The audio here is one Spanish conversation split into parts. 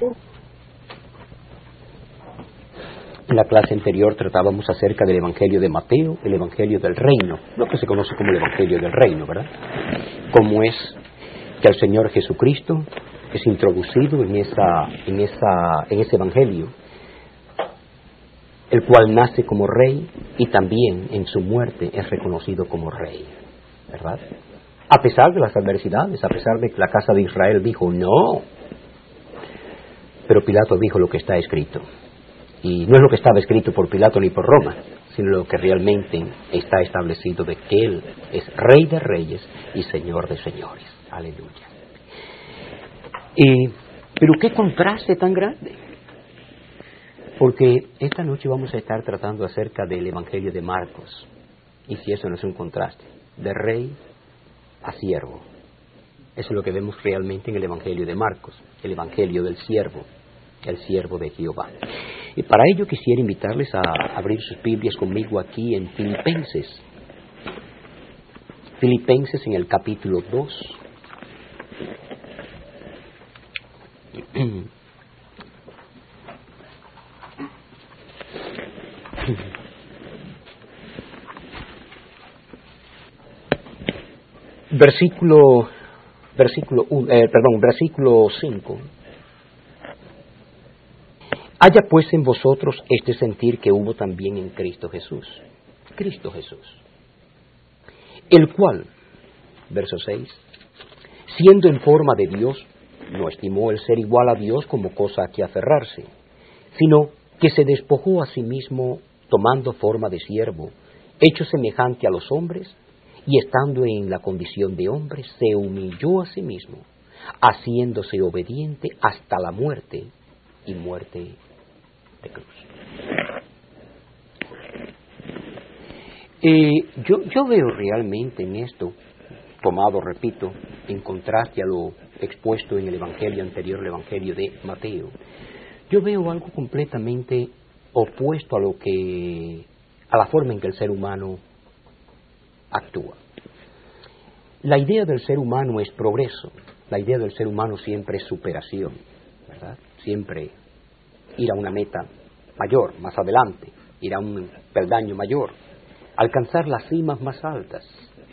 En la clase anterior tratábamos acerca del Evangelio de Mateo, el Evangelio del Reino, lo que se conoce como el Evangelio del Reino, ¿verdad? Cómo es que el Señor Jesucristo es introducido en ese Evangelio, el cual nace como rey y también en su muerte es reconocido como rey, ¿verdad? A pesar de las adversidades, a pesar de que la casa de Israel dijo no, pero Pilato dijo lo que está escrito. Y no es lo que estaba escrito por Pilato ni por Roma, sino lo que realmente está establecido de que Él es Rey de Reyes y Señor de Señores. Aleluya. Pero qué contraste tan grande. Porque esta noche vamos a estar tratando acerca del Evangelio de Marcos. Y si eso no es un contraste, de rey a siervo. Eso es lo que vemos realmente en el Evangelio de Marcos, el Evangelio del siervo, el siervo de Jehová. Y para ello quisiera invitarles a abrir sus Biblias conmigo aquí en Filipenses. Filipenses en el capítulo 2. Versículo 5. Haya pues en vosotros este sentir que hubo también en Cristo Jesús. Cristo Jesús. El cual, verso 6, siendo en forma de Dios, no estimó el ser igual a Dios como cosa a que aferrarse, sino que se despojó a sí mismo, tomando forma de siervo, hecho semejante a los hombres, y estando en la condición de hombre, se humilló a sí mismo, haciéndose obediente hasta la muerte, y muerte de cruz. Yo veo realmente en esto, tomado, repito, en contraste a lo expuesto en el Evangelio anterior, el Evangelio de Mateo, yo veo algo completamente opuesto a la forma en que el ser humano actúa. La idea del ser humano es progreso, la idea del ser humano siempre es superación, ¿verdad? Siempre ir a una meta mayor, más adelante, ir a un peldaño mayor, alcanzar las cimas más altas.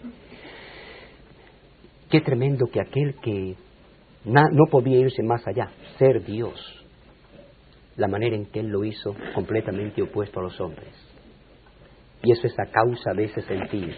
Qué tremendo que aquel que no podía irse más allá, ser Dios, la manera en que Él lo hizo completamente opuesto a los hombres. Y eso es a causa de ese sentir.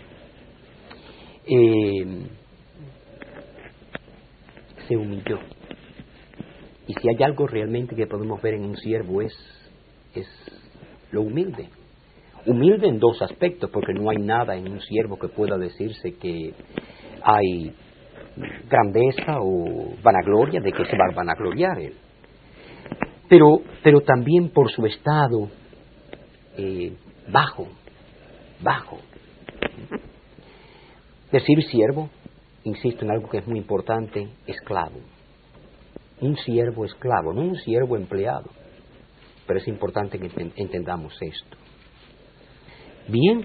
Se humilló. Y si hay algo realmente que podemos ver en un siervo es lo humilde. Humilde en dos aspectos, porque no hay nada en un siervo que pueda decirse que hay grandeza o vanagloria, de que se va a vanagloriar él. Pero también por su estado bajo. Decir siervo, insisto en algo que es muy importante, esclavo. Un siervo esclavo, no un siervo empleado. Pero es importante que entendamos esto. Bien,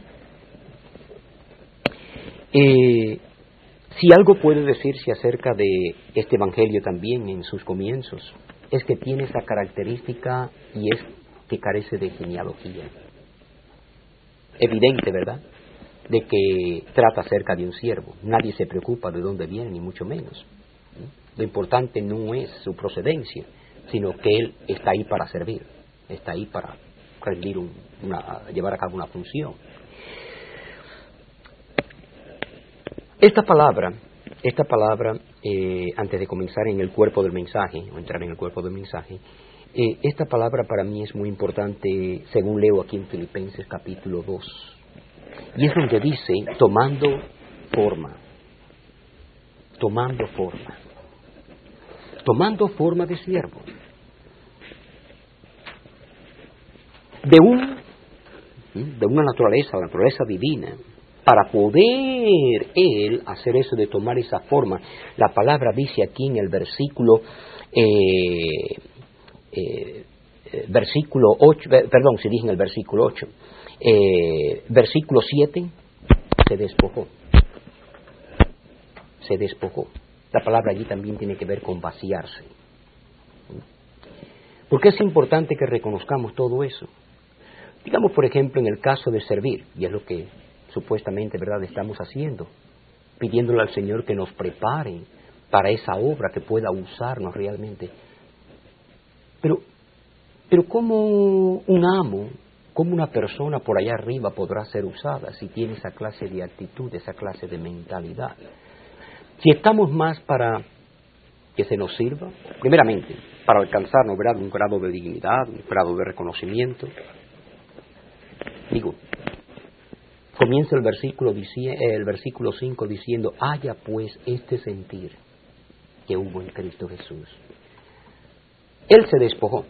si algo puede decirse acerca de este Evangelio también en sus comienzos, es que tiene esa característica y es que carece de genealogía. Evidente, ¿verdad?, de que trata acerca de un siervo. Nadie se preocupa de dónde viene, ni mucho menos. Lo importante no es su procedencia, sino que él está ahí para servir, está ahí para rendir llevar a cabo una función. Esta palabra, antes de comenzar en el cuerpo del mensaje, o entrar en el cuerpo del mensaje, esta palabra para mí es muy importante, según leo aquí en Filipenses capítulo 2. Y es donde dice, tomando forma de siervo, de una naturaleza, la naturaleza divina, para poder él hacer eso de tomar esa forma. La palabra dice aquí en el versículo 8, perdón, se dice en el versículo 8, versículo 7, se despojó. La palabra allí también tiene que ver con vaciarse. ¿Por qué es importante que reconozcamos todo eso? Digamos, por ejemplo, en el caso de servir, y es lo que supuestamente, ¿verdad?, estamos haciendo, pidiéndole al Señor que nos prepare para esa obra, que pueda usarnos realmente. Pero ¿cómo un amo, cómo una persona por allá arriba podrá ser usada si tiene esa clase de actitud, esa clase de mentalidad? Si estamos más para que se nos sirva, primeramente, para alcanzarnos, ¿verdad?, un grado de dignidad, un grado de reconocimiento. Digo, comienza el versículo 5 diciendo, haya pues este sentir que hubo en Cristo Jesús. Él se despojó,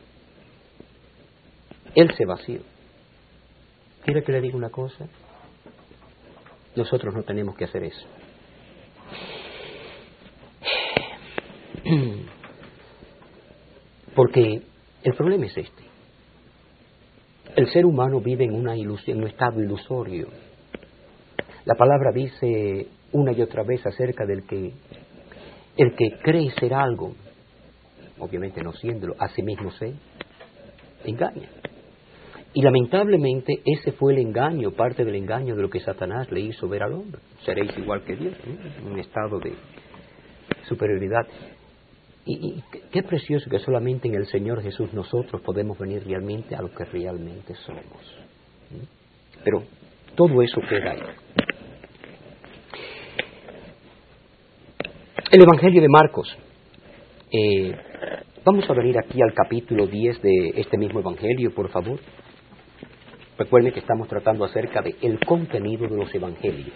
Él se vació. ¿Quiere que le diga una cosa? Nosotros no tenemos que hacer eso. Porque el problema es este. El ser humano vive en una ilusión, en un estado ilusorio. La palabra dice una y otra vez acerca del que el que cree ser algo, obviamente no siéndolo, a sí mismo se engaña. Y lamentablemente ese fue el engaño, parte del engaño de lo que Satanás le hizo ver al hombre. Seréis igual que Dios, ¿no? Un estado de superioridad. Y qué precioso que solamente en el Señor Jesús nosotros podemos venir realmente a lo que realmente somos. Pero todo eso queda ahí. El Evangelio de Marcos. Vamos a venir aquí al capítulo 10 de este mismo Evangelio, por favor. Recuerden que estamos tratando acerca de el contenido de los Evangelios.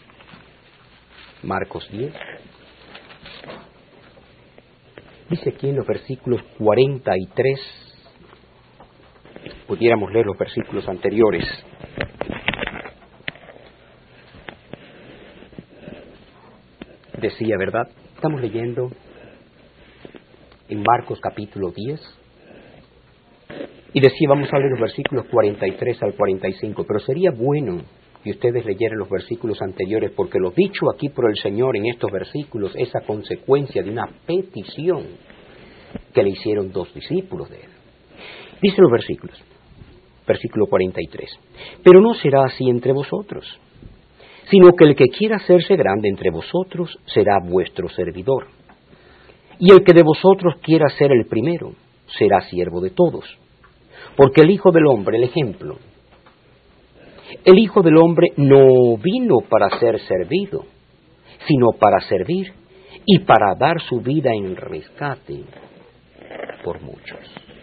Marcos 10. Dice aquí en los versículos 43, pudiéramos leer los versículos anteriores. Decía, ¿verdad? Estamos leyendo en Marcos capítulo 10. Y decía, vamos a leer los versículos 43 al 45, pero sería bueno que ustedes leyeran los versículos anteriores, porque lo dicho aquí por el Señor en estos versículos es a consecuencia de una petición que le hicieron dos discípulos de él. Dice los versículos, versículo 43, pero no será así entre vosotros, sino que el que quiera hacerse grande entre vosotros será vuestro servidor, y el que de vosotros quiera ser el primero será siervo de todos. Porque el Hijo del Hombre, el ejemplo, el Hijo del Hombre no vino para ser servido, sino para servir y para dar su vida en rescate por muchos.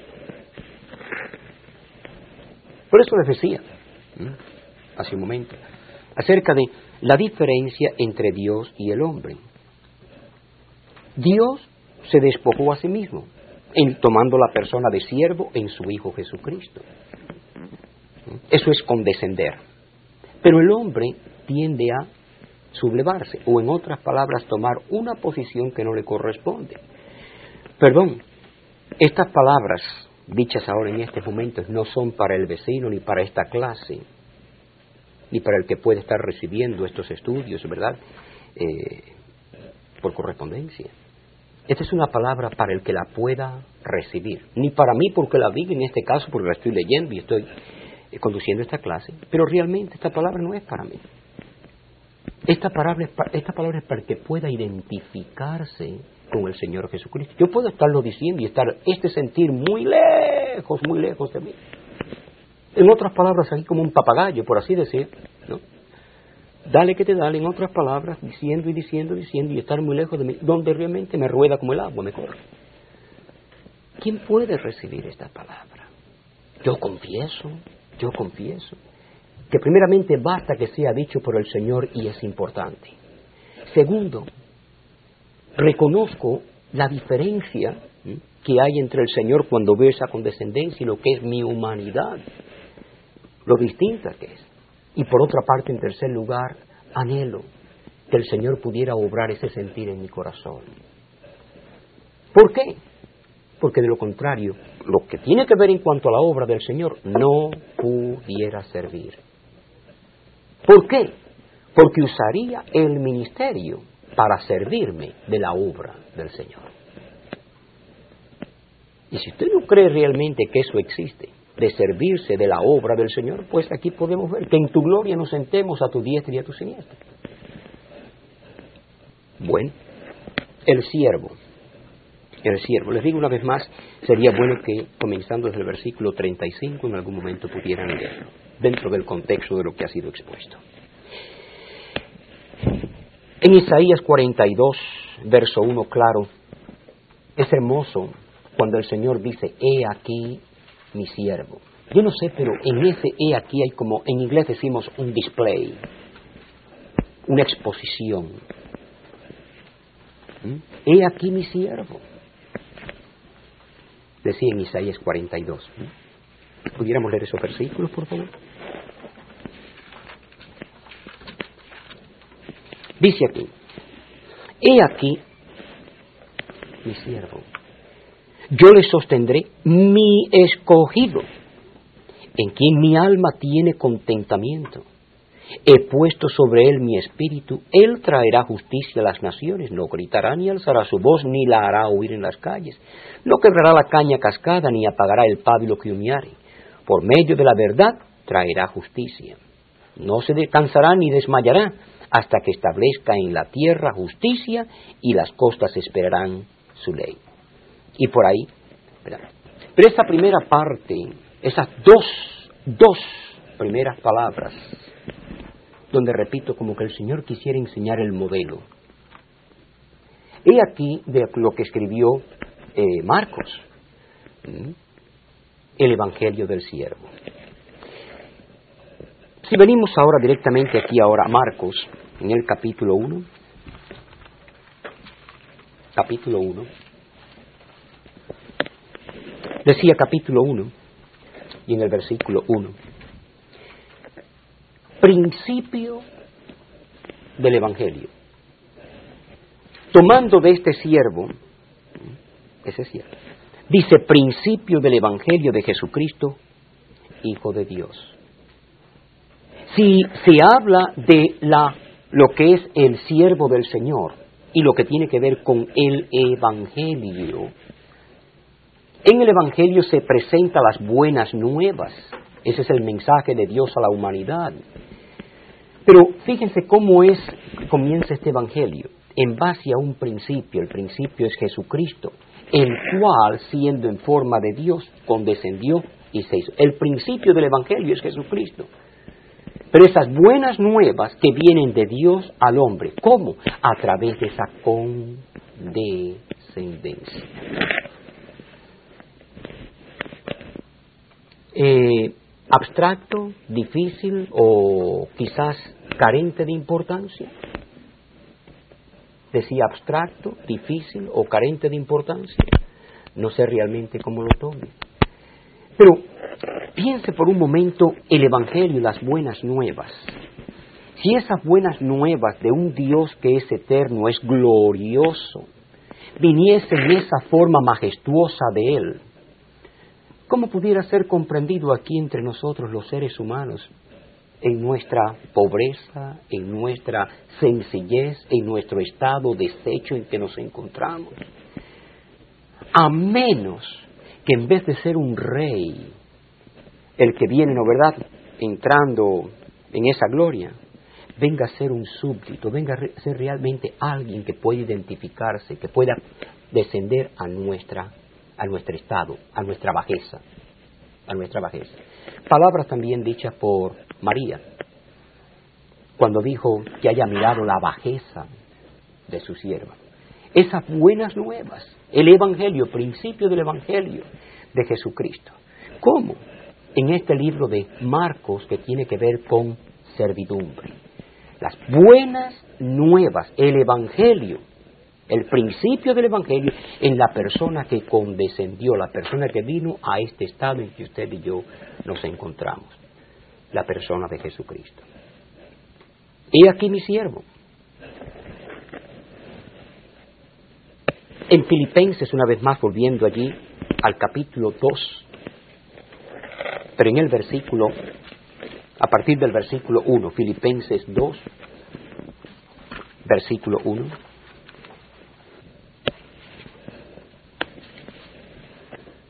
Por eso les decía, hace un momento, acerca de la diferencia entre Dios y el hombre. Dios se despojó a sí mismo, tomando la persona de siervo en su Hijo Jesucristo. Eso es condescender. Pero el hombre tiende a sublevarse, o en otras palabras, tomar una posición que no le corresponde. Perdón, estas palabras dichas ahora en estos momentos no son para el vecino, ni para esta clase, ni para el que puede estar recibiendo estos estudios, ¿verdad?, por correspondencia. Esta es una palabra para el que la pueda recibir. Ni para mí porque la digo en este caso, porque la estoy leyendo y estoy conduciendo esta clase, pero realmente esta palabra no es para mí. Esta palabra es para el que pueda identificarse con el Señor Jesucristo. Yo puedo estarlo diciendo y estar sentir muy lejos de mí. En otras palabras, aquí como un papagayo, por así decir, ¿no? Dale que te dale, en otras palabras, diciendo y estar muy lejos de mí, donde realmente me rueda como el agua, me corre. ¿Quién puede recibir esta palabra? Yo confieso, que primeramente basta que sea dicho por el Señor y es importante. Segundo, reconozco la diferencia que hay entre el Señor cuando veo esa condescendencia y lo que es mi humanidad, lo distinta que es. Y por otra parte, en tercer lugar, anhelo que el Señor pudiera obrar ese sentir en mi corazón. ¿Por qué? Porque de lo contrario, lo que tiene que ver en cuanto a la obra del Señor no pudiera servir. ¿Por qué? Porque usaría el ministerio para servirme de la obra del Señor. Y si usted no cree realmente que eso existe, de servirse de la obra del Señor, pues aquí podemos ver que en tu gloria nos sentemos a tu diestra y a tu siniestra. Bueno, el siervo. Les digo una vez más, sería bueno que comenzando desde el versículo 35 en algún momento pudieran leerlo, dentro del contexto de lo que ha sido expuesto. En Isaías 42, verso 1, claro, es hermoso cuando el Señor dice, he aquí mi siervo. Yo no sé, pero en ese he aquí hay como, en inglés decimos un display, una exposición. He aquí mi siervo. Decía en Isaías 42. ¿Pudiéramos leer esos versículos, por favor? Dice aquí, he aquí mi siervo. Yo le sostendré, mi escogido, en quien mi alma tiene contentamiento. He puesto sobre él mi espíritu, él traerá justicia a las naciones, no gritará ni alzará su voz, ni la hará oír en las calles, no quebrará la caña cascada, ni apagará el pábilo que humeare. Por medio de la verdad traerá justicia. No se descansará ni desmayará, hasta que establezca en la tierra justicia, y las costas esperarán su ley. Y por ahí, ¿verdad? Pero esa primera parte, esas dos primeras palabras, donde repito como que el Señor quisiera enseñar el modelo. He aquí de lo que escribió Marcos, el Evangelio del Siervo. Si venimos ahora directamente aquí ahora a Marcos, en el capítulo 1, decía capítulo 1, y en el versículo 1, principio del Evangelio. Tomando de este siervo, ese siervo, dice principio del Evangelio de Jesucristo, Hijo de Dios. Si se habla de lo que es el siervo del Señor y lo que tiene que ver con el Evangelio, en el Evangelio se presentan las buenas nuevas. Ese es el mensaje de Dios a la humanidad. Pero fíjense cómo comienza este Evangelio, en base a un principio. El principio es Jesucristo, el cual, siendo en forma de Dios, condescendió y se hizo. El principio del Evangelio es Jesucristo. Pero esas buenas nuevas que vienen de Dios al hombre, ¿cómo? A través de esa condescendencia. Abstracto, difícil o quizás carente de importancia. Decía abstracto, difícil o carente de importancia. No sé realmente cómo lo tome. Pero piense por un momento el Evangelio y las buenas nuevas. Si esas buenas nuevas de un Dios que es eterno, es glorioso, viniese en esa forma majestuosa de Él, ¿cómo pudiera ser comprendido aquí entre nosotros los seres humanos, en nuestra pobreza, en nuestra sencillez, en nuestro estado deshecho en que nos encontramos? A menos que en vez de ser un rey, el que viene, ¿no verdad?, entrando en esa gloria, venga a ser un súbdito, venga a ser realmente alguien que pueda identificarse, que pueda descender a nuestro estado, a nuestra bajeza, Palabras también dichas por María, cuando dijo que haya mirado la bajeza de su sierva. Esas buenas nuevas, el Evangelio, principio del Evangelio de Jesucristo. ¿Cómo? En este libro de Marcos, que tiene que ver con servidumbre. Las buenas nuevas, el Evangelio, el principio del Evangelio en la persona que condescendió, la persona que vino a este estado en que usted y yo nos encontramos, la persona de Jesucristo. He aquí mi siervo. En Filipenses, una vez más volviendo allí al capítulo 2, pero en el versículo, a partir del versículo 1, Filipenses 2, versículo 1.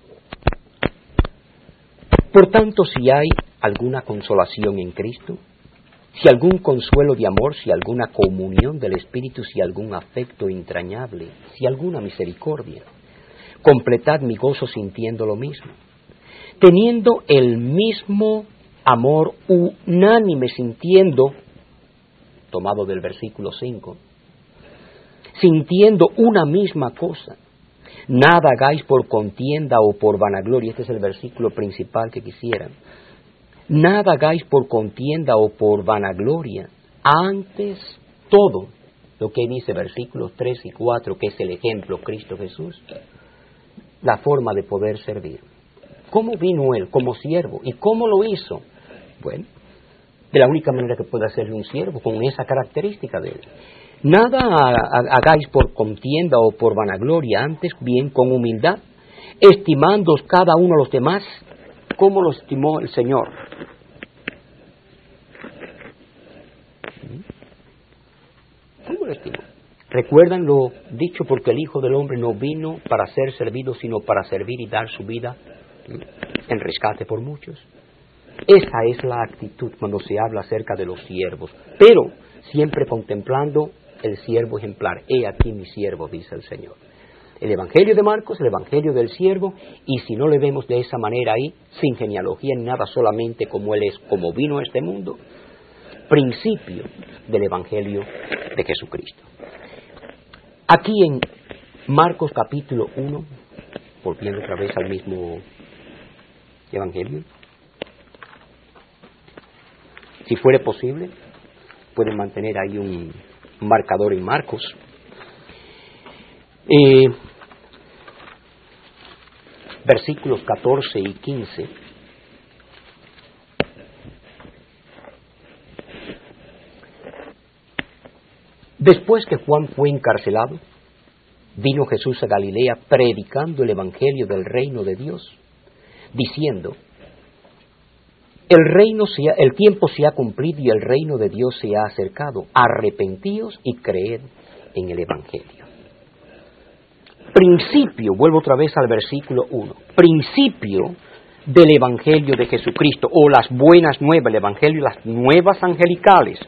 Por tanto, si hay alguna consolación en Cristo, si algún consuelo de amor, si alguna comunión del Espíritu, si algún afecto entrañable, si alguna misericordia, completad mi gozo sintiendo lo mismo, teniendo el mismo amor unánime, sintiendo, tomado del versículo 5, sintiendo una misma cosa. Nada hagáis por contienda o por vanagloria. Este es el versículo principal que quisieran. Nada hagáis por contienda o por vanagloria. Antes todo, lo que dice versículos 3 y 4, que es el ejemplo Cristo Jesús, la forma de poder servir. ¿Cómo vino Él? Como siervo. ¿Y cómo lo hizo? Bueno, de la única manera que puede hacerle un siervo, con esa característica de Él. Nada hagáis por contienda o por vanagloria, antes bien con humildad, estimándoos cada uno a los demás como lo estimó el Señor. ¿Cómo lo estimó? ¿Recuerdan lo dicho? Porque el Hijo del Hombre no vino para ser servido, sino para servir y dar su vida en rescate por muchos. Esa es la actitud cuando se habla acerca de los siervos, pero siempre contemplando el siervo ejemplar. He aquí mi siervo, dice el Señor. El Evangelio de Marcos, el Evangelio del siervo, y si no le vemos de esa manera ahí, sin genealogía ni nada, solamente como Él es, como vino a este mundo, principio del Evangelio de Jesucristo. Aquí en Marcos capítulo 1, volviendo otra vez al mismo Evangelio, si fuere posible, pueden mantener ahí un marcador en Marcos. Versículos 14 y 15. Después que Juan fue encarcelado, vino Jesús a Galilea predicando el evangelio del reino de Dios, diciendo: el tiempo se ha cumplido y el reino de Dios se ha acercado. Arrepentíos y creed en el evangelio. Principio, vuelvo otra vez al versículo 1, principio del evangelio de Jesucristo, o las buenas nuevas, el evangelio, las nuevas angelicales,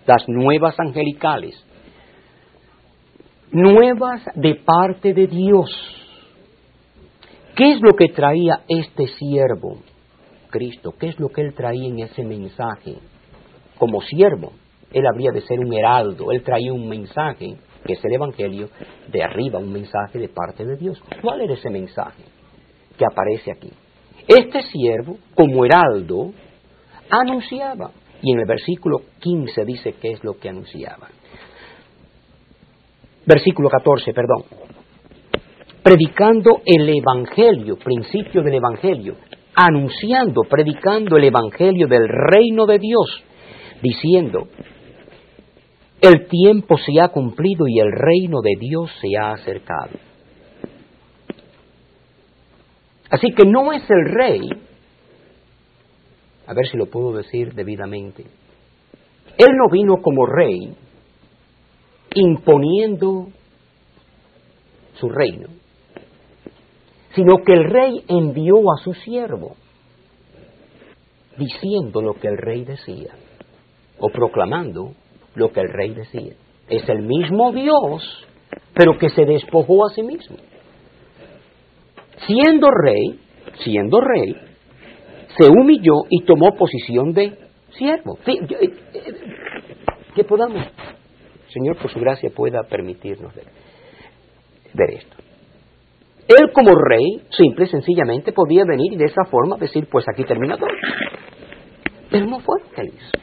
nuevas de parte de Dios. ¿Qué es lo que traía este siervo, Cristo? ¿Qué es lo que Él traía en ese mensaje? Como siervo, Él habría de ser un heraldo. Él traía un mensaje, que es el evangelio, de arriba, un mensaje de parte de Dios. ¿Cuál era ese mensaje que aparece aquí? Este siervo, como heraldo, anunciaba. Y en el versículo 15 dice qué es lo que anunciaba. Versículo 14, perdón. Predicando el evangelio, principio del evangelio, anunciando, predicando el evangelio del reino de Dios, diciendo: el tiempo se ha cumplido y el reino de Dios se ha acercado. Así que no es el rey, a ver si lo puedo decir debidamente, Él no vino como rey imponiendo su reino, sino que el rey envió a su siervo diciendo lo que el rey decía, o proclamando lo que el rey decía. Es el mismo Dios, pero que se despojó a sí mismo. Siendo rey, se humilló y tomó posición de siervo. Que podamos, Señor, por su gracia, pueda permitirnos ver esto. Él como rey, simple y sencillamente, podía venir y de esa forma decir: pues aquí termina todo. Pero no fue lo que él hizo.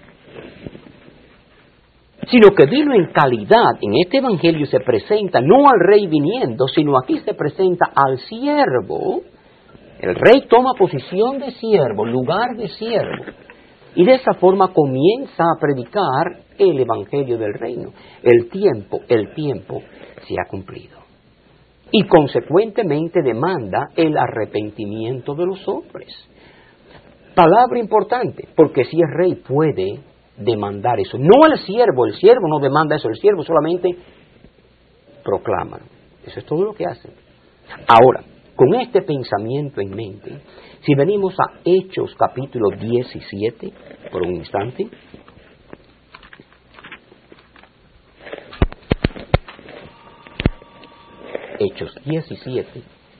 Sino que vino en calidad, en este evangelio se presenta no al rey viniendo, sino aquí se presenta al siervo. El rey toma posición de siervo, lugar de siervo, y de esa forma comienza a predicar el evangelio del reino. El tiempo se ha cumplido. Y consecuentemente demanda el arrepentimiento de los hombres. Palabra importante, porque si es rey puede demandar eso. No el siervo no demanda eso, el siervo solamente proclama. Eso es todo lo que hace. Ahora, Con este pensamiento en mente, si venimos a Hechos capítulo 17, por un instante. Hechos 17.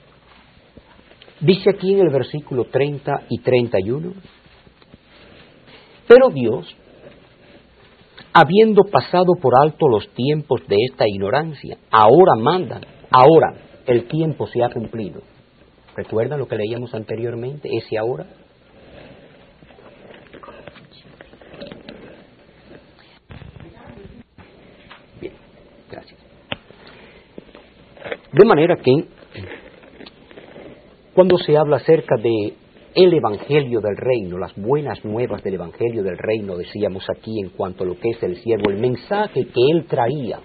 Dice aquí en el versículo 30 y 31, pero Dios, habiendo pasado por alto los tiempos de esta ignorancia, ahora manda, ahora el tiempo se ha cumplido. ¿Recuerdan lo que leíamos anteriormente, ese ahora? Bien, gracias. De manera que, cuando se habla acerca de el Evangelio del Reino, las buenas nuevas del Evangelio del Reino, decíamos aquí en cuanto a lo que es el siervo, el mensaje que él traía,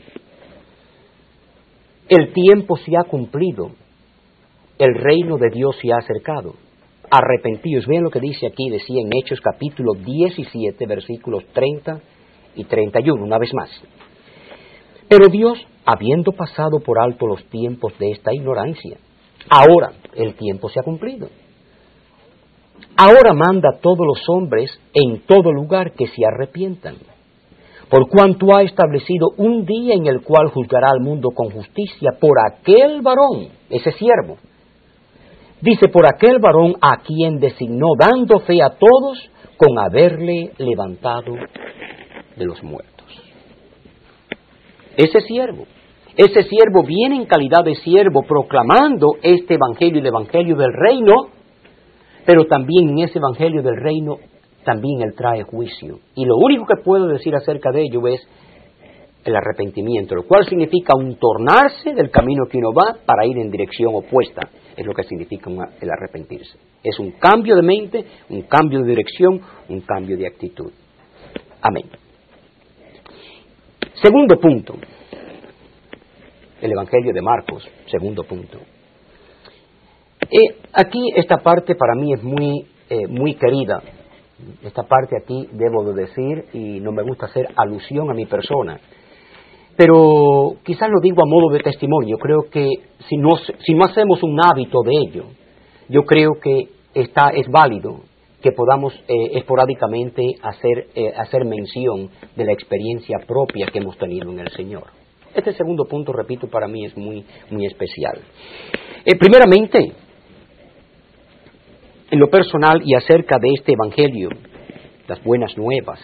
el tiempo se ha cumplido, el reino de Dios se ha acercado. Arrepentidos, vean lo que dice aquí, decía en Hechos capítulo 17, versículos 30 y 31, una vez más. Pero Dios, habiendo pasado por alto los tiempos de esta ignorancia, ahora el tiempo se ha cumplido. Ahora manda a todos los hombres en todo lugar que se arrepientan, por cuanto ha establecido un día en el cual juzgará al mundo con justicia por aquel varón, ese siervo. Dice, por aquel varón a quien designó, dando fe a todos con haberle levantado de los muertos. Ese siervo viene en calidad de siervo proclamando este evangelio, el evangelio del reino, pero también en ese evangelio del reino, también él trae juicio. Y lo único que puedo decir acerca de ello es el arrepentimiento, lo cual significa un tornarse del camino que uno va para ir en dirección opuesta. Es lo que significa el arrepentirse. Es un cambio de mente, un cambio de dirección, un cambio de actitud. Amén. Segundo punto. El Evangelio de Marcos, segundo punto. Aquí esta parte para mí es muy querida. Esta parte aquí debo de decir, y no me gusta hacer alusión a mi persona, pero quizás lo digo a modo de testimonio. Creo que si no hacemos un hábito de ello, yo creo que es válido que podamos esporádicamente hacer mención de la experiencia propia que hemos tenido en el Señor. Este segundo punto, repito, para mí es muy especial. Primeramente, en lo personal y acerca de este Evangelio, las buenas nuevas,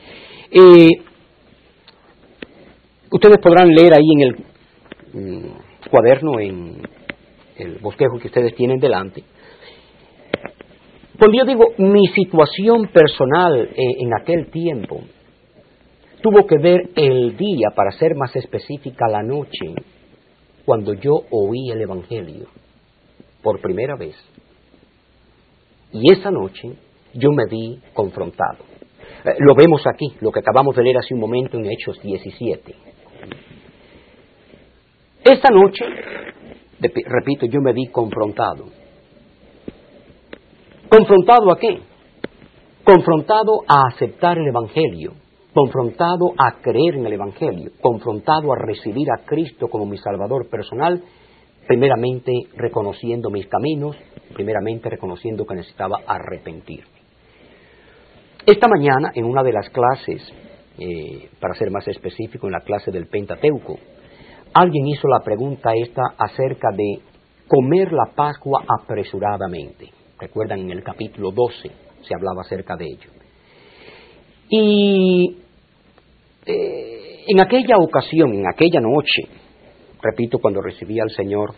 ustedes podrán leer ahí en el cuaderno, en el bosquejo que ustedes tienen delante. Cuando yo digo mi situación personal en aquel tiempo, tuvo que ver el día, para ser más específica, la noche, cuando yo oí el Evangelio por primera vez. Y esa noche yo me vi confrontado. Lo vemos aquí, lo que acabamos de leer hace un momento en Hechos 17. Esa noche, repito, yo me vi confrontado. ¿Confrontado a qué? Confrontado a aceptar el Evangelio, confrontado a creer en el Evangelio, confrontado a recibir a Cristo como mi Salvador personal, primeramente reconociendo mis caminos, primeramente reconociendo que necesitaba arrepentirme. Esta mañana, en una de las clases, para ser más específico, en la clase del Pentateuco, alguien hizo la pregunta esta acerca de comer la Pascua apresuradamente. Recuerdan, en el capítulo 12 se hablaba acerca de ello. Y en aquella ocasión, en aquella noche, repito, cuando recibí al Señor,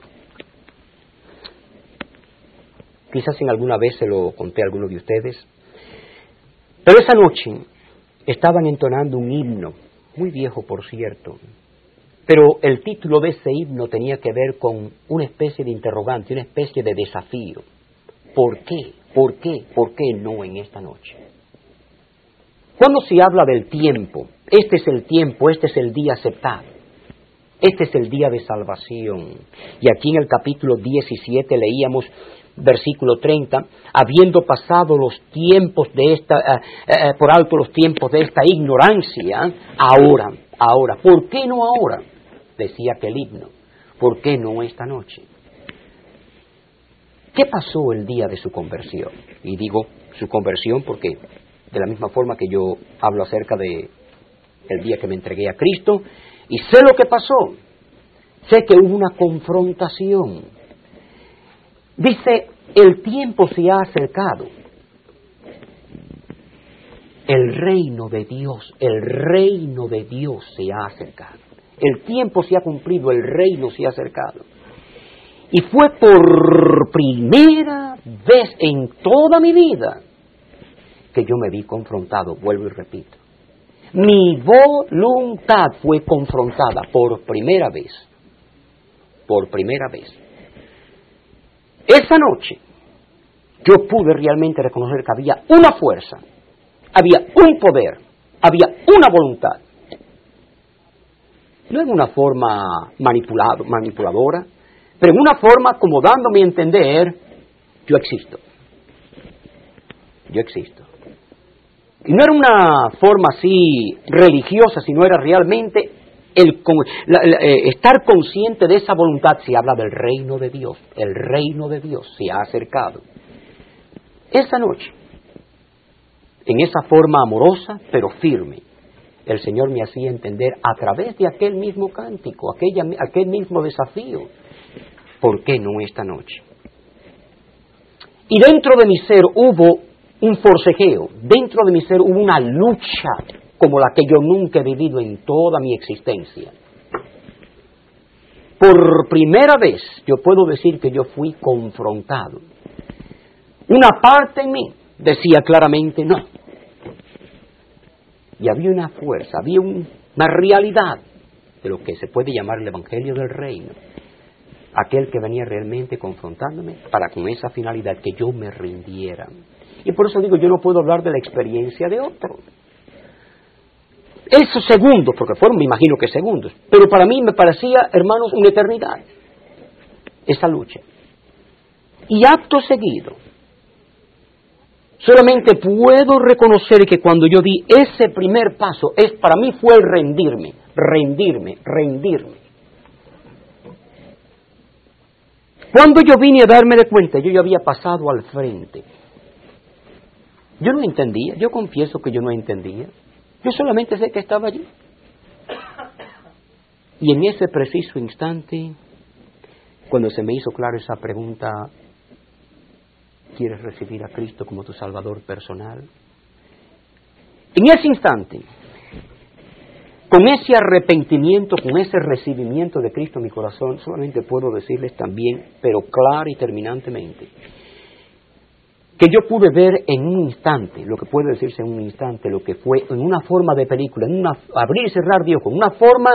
quizás en alguna vez se lo conté a alguno de ustedes, pero esa noche estaban entonando un himno, muy viejo por cierto, pero el título de ese himno tenía que ver con una especie de interrogante, una especie de desafío. ¿Por qué? ¿Por qué? ¿Por qué no en esta noche? Cuando se habla del tiempo, este es el tiempo, este es el día aceptado, este es el día de salvación. Y aquí en el capítulo 17 leíamos, versículo 30, habiendo pasado los tiempos de por alto los tiempos de esta ignorancia, ahora, ¿por qué no ahora? Decía aquel himno, ¿por qué no esta noche? ¿Qué pasó el día de su conversión? Y digo su conversión porque de la misma forma que yo hablo acerca de el día que me entregué a Cristo, y sé lo que pasó. Sé que hubo una confrontación. Dice, el tiempo se ha acercado. El reino de Dios se ha acercado. El tiempo se ha cumplido, el reino se ha acercado. Y fue por primera vez en toda mi vida que yo me vi confrontado, vuelvo y repito. Mi voluntad fue confrontada por primera vez. Por primera vez. Esa noche yo pude realmente reconocer que había una fuerza, había un poder, había una voluntad. No en una forma manipuladora, pero en una forma como dándome a entender, yo existo. Yo existo. Y no era una forma así religiosa, sino era realmente estar consciente de esa voluntad. Se habla del reino de Dios. El reino de Dios se ha acercado. Esa noche, en esa forma amorosa, pero firme, el Señor me hacía entender a través de aquel mismo cántico, aquel mismo desafío, ¿por qué no esta noche? Y dentro de mi ser hubo un forcejeo, dentro de mi ser hubo una lucha como la que yo nunca he vivido en toda mi existencia. Por primera vez yo puedo decir que yo fui confrontado. Una parte en mí decía claramente no. Y había una fuerza, había una realidad de lo que se puede llamar el Evangelio del Reino. Aquel que venía realmente confrontándome para con esa finalidad que yo me rindiera. Y por eso digo, yo no puedo hablar de la experiencia de otro. Esos segundos, porque fueron, me imagino que segundos, pero para mí me parecía, hermanos, una eternidad, esa lucha. Y acto seguido, solamente puedo reconocer que cuando yo di ese primer paso, para mí fue el rendirme. Cuando yo vine a darme de cuenta, yo ya había pasado al frente. Yo no entendía, yo confieso que yo no entendía. Yo solamente sé que estaba allí. Y en ese preciso instante, cuando se me hizo clara esa pregunta, ¿quieres recibir a Cristo como tu Salvador personal? En ese instante, con ese arrepentimiento, con ese recibimiento de Cristo en mi corazón, solamente puedo decirles también, pero clara y terminantemente, que yo pude ver en un instante, lo que puede decirse en un instante, lo que fue en una forma de película, en una abrir y cerrar de ojos, en una forma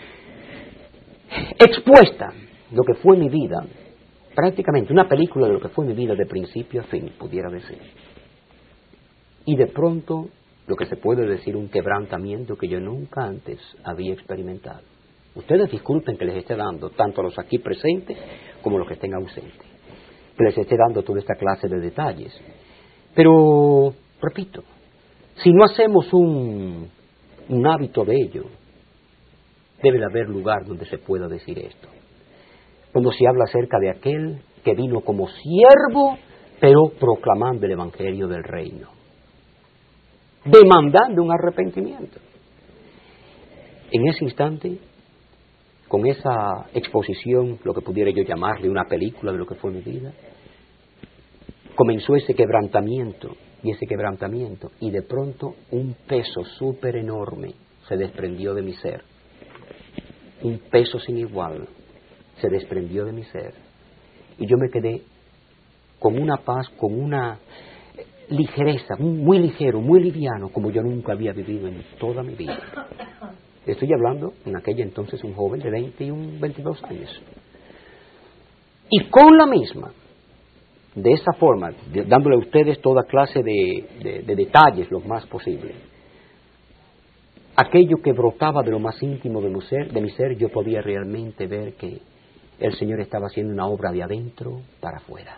expuesta, lo que fue mi vida, prácticamente una película de lo que fue mi vida de principio a fin, pudiera decir. Y de pronto, lo que se puede decir, un quebrantamiento que yo nunca antes había experimentado. Ustedes disculpen que les esté dando, tanto a los aquí presentes como a los que estén ausentes, que les esté dando toda esta clase de detalles. Pero, repito, si no hacemos un hábito de ello, debe de haber lugar donde se pueda decir esto. Cuando se habla acerca de aquel que vino como siervo, pero proclamando el Evangelio del Reino, demandando un arrepentimiento. En ese instante, con esa exposición, lo que pudiera yo llamarle una película de lo que fue mi vida, comenzó ese quebrantamiento, y de pronto un peso súper enorme se desprendió de mi ser. Un peso sin igual se desprendió de mi ser. Y yo me quedé con una paz, con una ligereza, muy ligero, muy liviano, como yo nunca había vivido en toda mi vida. Estoy hablando, en aquella entonces, un joven de 21, 22 años. Y con la misma, de esa forma, dándole a ustedes toda clase de detalles, lo más posible, aquello que brotaba de lo más íntimo de mi ser, yo podía realmente ver que el Señor estaba haciendo una obra de adentro para afuera.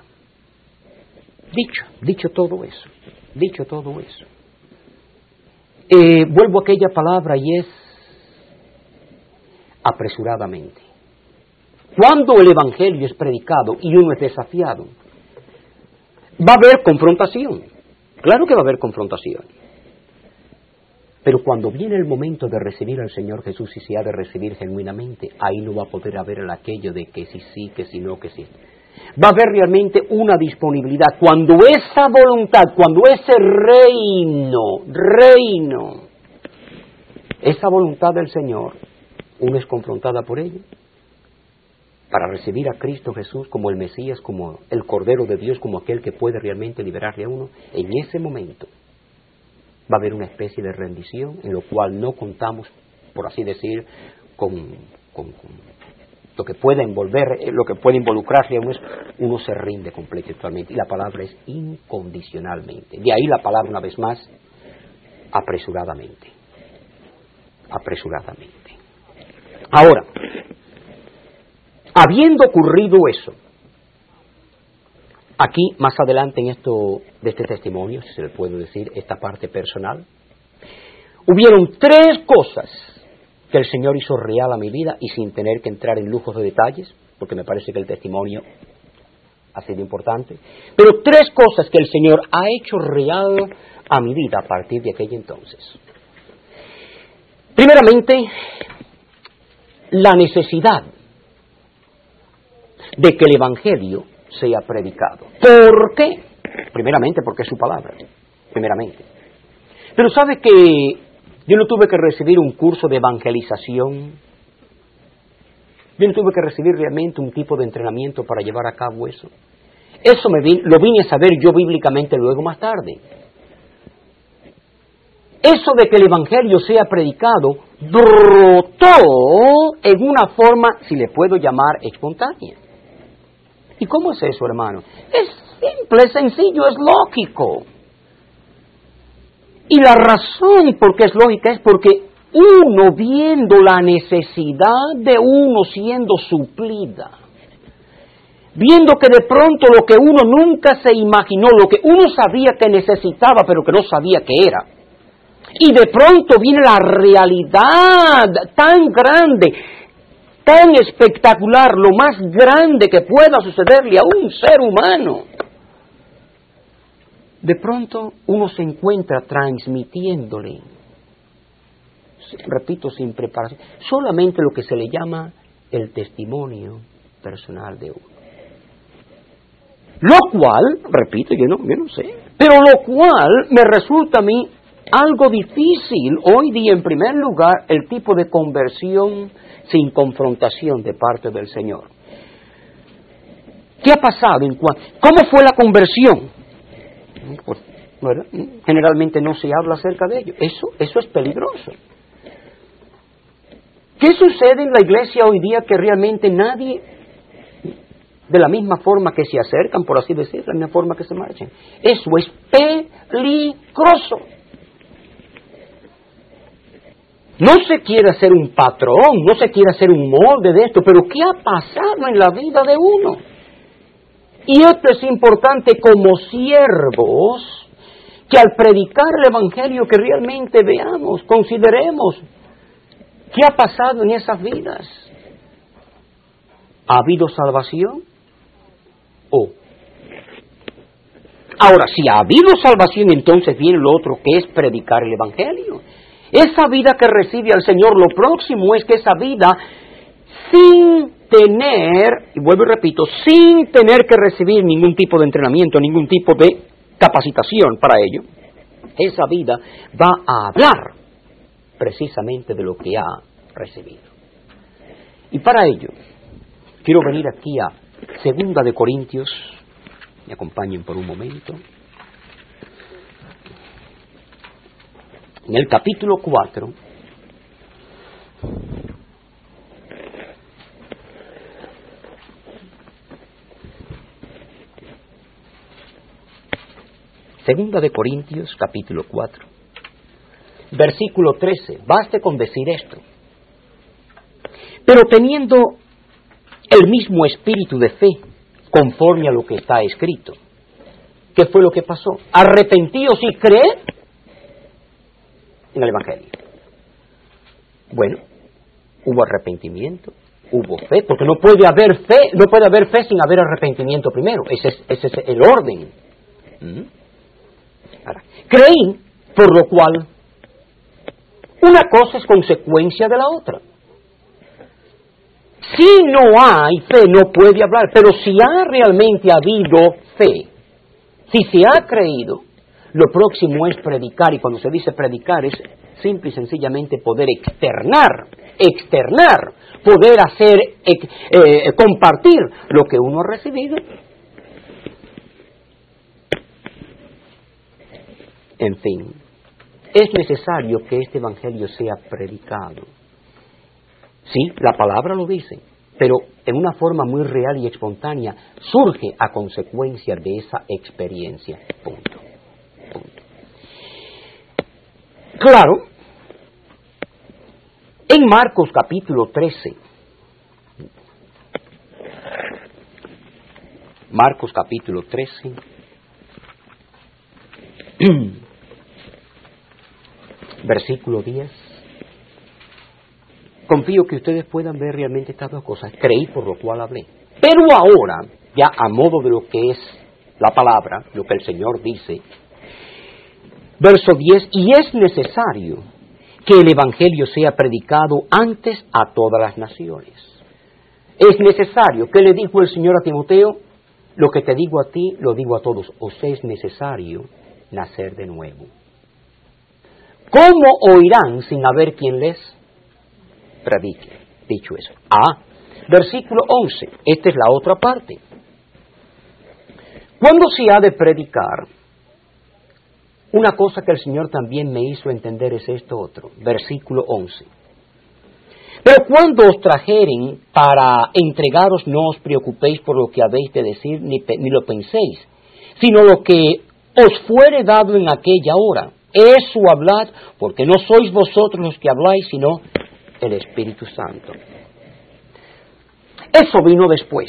Dicho todo eso, vuelvo a aquella palabra y es apresuradamente. Cuando el Evangelio es predicado y uno es desafiado, Va a haber confrontación. Claro que va a haber confrontación. Pero cuando viene el momento de recibir al Señor Jesús y se ha de recibir genuinamente, ahí no va a poder haber el aquello de que sí, que si no, que sí. Va a haber realmente una disponibilidad. Cuando esa voluntad, cuando ese reino, esa voluntad del Señor, uno es confrontada por ella, para recibir a Cristo Jesús como el Mesías, como el Cordero de Dios, como aquel que puede realmente liberarle a uno, en ese momento va a haber una especie de rendición en lo cual no contamos, por así decir, con lo que pueda envolver, lo que puede involucrarle a uno se rinde completamente y totalmente. Y la palabra es incondicionalmente. De ahí la palabra, una vez más, apresuradamente. Apresuradamente. Ahora, habiendo ocurrido eso, aquí más adelante en esto de este testimonio, si se le puede decir, esta parte personal, hubieron 3 cosas que el Señor hizo real a mi vida y sin tener que entrar en lujos de detalles, porque me parece que el testimonio ha sido importante, pero 3 cosas que el Señor ha hecho real a mi vida a partir de aquel entonces. Primeramente, la necesidad de que el Evangelio sea predicado. ¿Por qué? Primeramente porque es su palabra, primeramente. Pero ¿sabe que yo no tuve que recibir un curso de evangelización? Yo no tuve que recibir realmente un tipo de entrenamiento para llevar a cabo eso. Eso lo vine a saber yo bíblicamente luego más tarde. Eso de que el Evangelio sea predicado brotó en una forma, si le puedo llamar, espontánea. ¿Y cómo es eso, hermano? Es simple, es sencillo, es lógico. Y la razón por qué es lógica es porque uno viendo la necesidad de uno siendo suplida, viendo que de pronto lo que uno nunca se imaginó, lo que uno sabía que necesitaba pero que no sabía que era, y de pronto viene la realidad tan grande, tan espectacular, lo más grande que pueda sucederle a un ser humano. De pronto uno se encuentra transmitiéndole, repito, sin preparación, solamente lo que se le llama el testimonio personal de uno. Lo cual, repito, yo no sé, pero lo cual me resulta a mí algo difícil hoy día, en primer lugar, el tipo de conversión sin confrontación de parte del Señor. ¿Qué ha pasado? ¿Cómo fue la conversión? Pues, ¿verdad? Generalmente no se habla acerca de ello. Eso es peligroso. ¿Qué sucede en la iglesia hoy día que realmente nadie, de la misma forma que se acercan, por así decirlo, de la misma forma que se marchan? Eso es peligroso. No se quiere hacer un patrón, no se quiere hacer un molde de esto, pero ¿qué ha pasado en la vida de uno? Y esto es importante como siervos, que al predicar el Evangelio que realmente veamos, consideremos qué ha pasado en esas vidas. ¿Ha habido salvación? Ahora, si ha habido salvación, entonces viene lo otro, que es predicar el Evangelio. Esa vida que recibe al Señor, lo próximo es que esa vida, sin tener, y vuelvo y repito, sin tener que recibir ningún tipo de entrenamiento, ningún tipo de capacitación para ello, esa vida va a hablar precisamente de lo que ha recibido. Y para ello, quiero venir aquí a 2 de Corintios, me acompañen por un momento. En el capítulo 4, Segunda de Corintios, capítulo 4, versículo 13, baste con decir esto. Pero teniendo el mismo espíritu de fe, conforme a lo que está escrito. ¿Qué fue lo que pasó? Arrepentíos y creed en el Evangelio. Bueno, hubo arrepentimiento, hubo fe, porque no puede haber fe sin haber arrepentimiento primero. Ese es el orden. Ahora, creí, por lo cual, una cosa es consecuencia de la otra. Si no hay fe, no puede hablar, pero si ha realmente habido fe, si se ha creído, lo próximo es predicar, y cuando se dice predicar es simple y sencillamente poder externar, poder hacer, compartir lo que uno ha recibido. En fin, es necesario que este evangelio sea predicado. Sí, la palabra lo dice, pero en una forma muy real y espontánea surge a consecuencia de esa experiencia. Punto. Claro, en Marcos capítulo 13, versículo 10, confío que ustedes puedan ver realmente estas dos cosas. Creí, por lo cual hablé. Pero ahora, ya a modo de lo que es la palabra, lo que el Señor dice, verso 10, y es necesario que el Evangelio sea predicado antes a todas las naciones. Es necesario, ¿qué le dijo el Señor a Timoteo? Lo que te digo a ti, lo digo a todos. Os es necesario nacer de nuevo. ¿Cómo oirán sin haber quien les predique? Dicho eso. Versículo 11. Esta es la otra parte. ¿Cuándo se ha de predicar? Una cosa que el Señor también me hizo entender es esto otro. Versículo 11. Pero cuando os trajeren para entregaros, no os preocupéis por lo que habéis de decir, ni lo penséis, sino lo que os fuere dado en aquella hora. Eso hablad, porque no sois vosotros los que habláis, sino el Espíritu Santo. Eso vino después.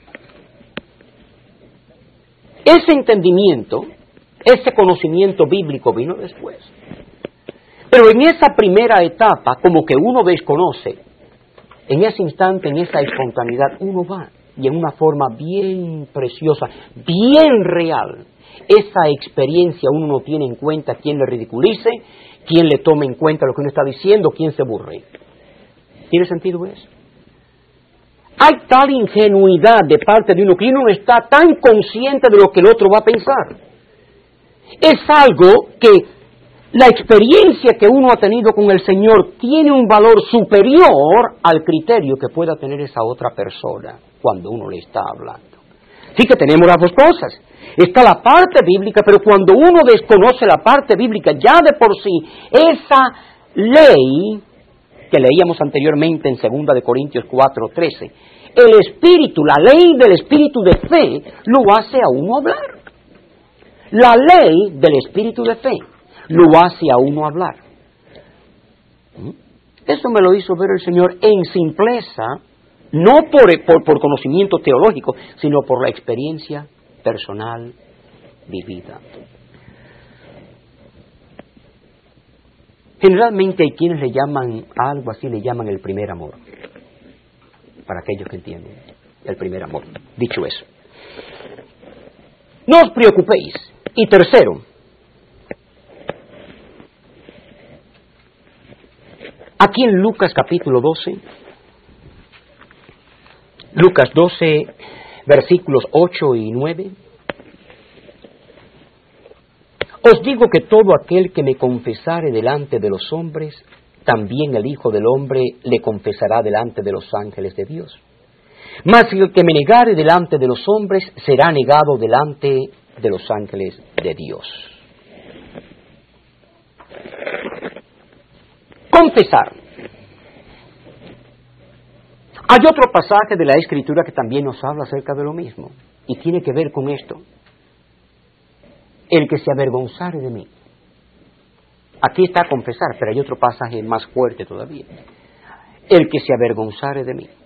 Ese entendimiento, ese conocimiento bíblico vino después. Pero en esa primera etapa, como que uno desconoce, en ese instante, en esa espontaneidad, uno va, y en una forma bien preciosa, bien real, esa experiencia uno no tiene en cuenta quién le ridiculice, quién le tome en cuenta lo que uno está diciendo, quién se burle. ¿Tiene sentido eso? Hay tal ingenuidad de parte de uno que uno no está tan consciente de lo que el otro va a pensar. Es algo que la experiencia que uno ha tenido con el Señor tiene un valor superior al criterio que pueda tener esa otra persona cuando uno le está hablando. Sí que tenemos las dos cosas. Está la parte bíblica, pero cuando uno desconoce la parte bíblica, ya de por sí, esa ley que leíamos anteriormente en 2 de Corintios 4:13, el Espíritu, la ley del Espíritu de fe, lo hace a uno hablar. La ley del Espíritu de fe lo hace a uno hablar. Eso me lo hizo ver el Señor en simpleza, no por conocimiento teológico, sino por la experiencia personal vivida. Generalmente hay quienes le llaman algo así, le llaman el primer amor. Para aquellos que entienden, el primer amor. Dicho eso, no os preocupéis. Y tercero, aquí en Lucas capítulo 12, Lucas 12, versículos 8 y 9, os digo que todo aquel que me confesare delante de los hombres, también el Hijo del Hombre le confesará delante de los ángeles de Dios. Mas el que me negare delante de los hombres, será negado delante de los ángeles de Dios. Confesar. Hay otro pasaje de la Escritura que también nos habla acerca de lo mismo, y tiene que ver con esto. El que se avergonzare de mí. Aquí está confesar, pero hay otro pasaje más fuerte todavía. El que se avergonzare de mí.